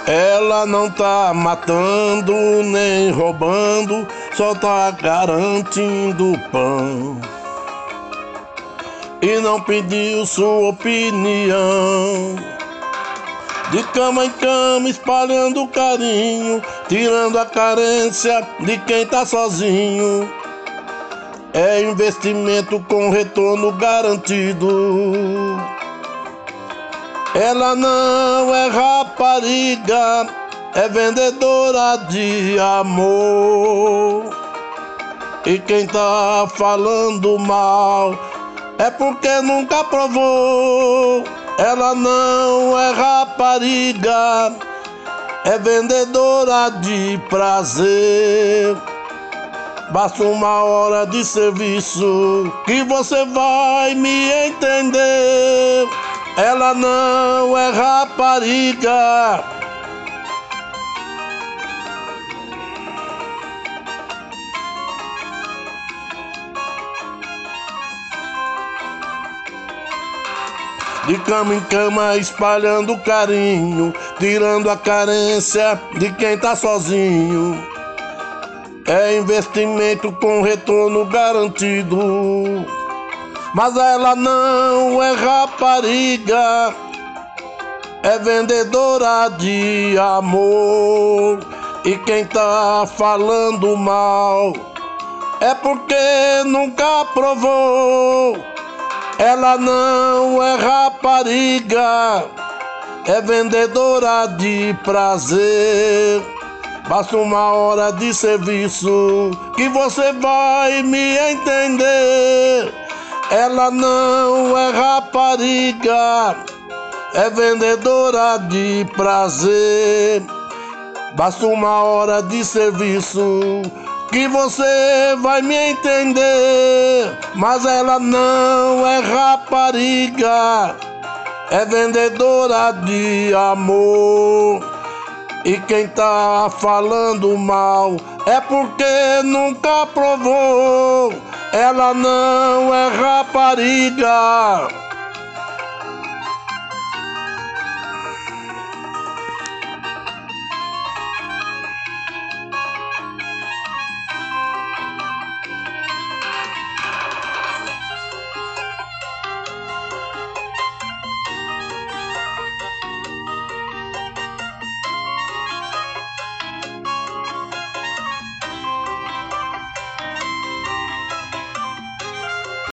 Ela não tá matando nem roubando, só tá garantindo pão. E não pediu sua opinião. De cama em cama espalhando carinho, tirando a carência de quem tá sozinho. É investimento com retorno garantido. Ela não é rapariga, é vendedora de amor. E quem tá falando mal é porque nunca provou. Ela não é rapariga, é vendedora de prazer. Basta uma hora de serviço que você vai me entender. Ela não é rapariga. De cama em cama espalhando carinho, tirando a carência de quem tá sozinho. É investimento com retorno garantido. Mas ela não é rapariga, é vendedora de amor. E quem tá falando mal é porque nunca provou. Ela não é rapariga, é vendedora de prazer. Basta uma hora de serviço que você vai me entender. Ela não é rapariga, é vendedora de prazer. Basta uma hora de serviço que você vai me entender. Mas ela não é rapariga, é vendedora de amor. E quem tá falando mal é porque nunca provou. Ela não é rapariga.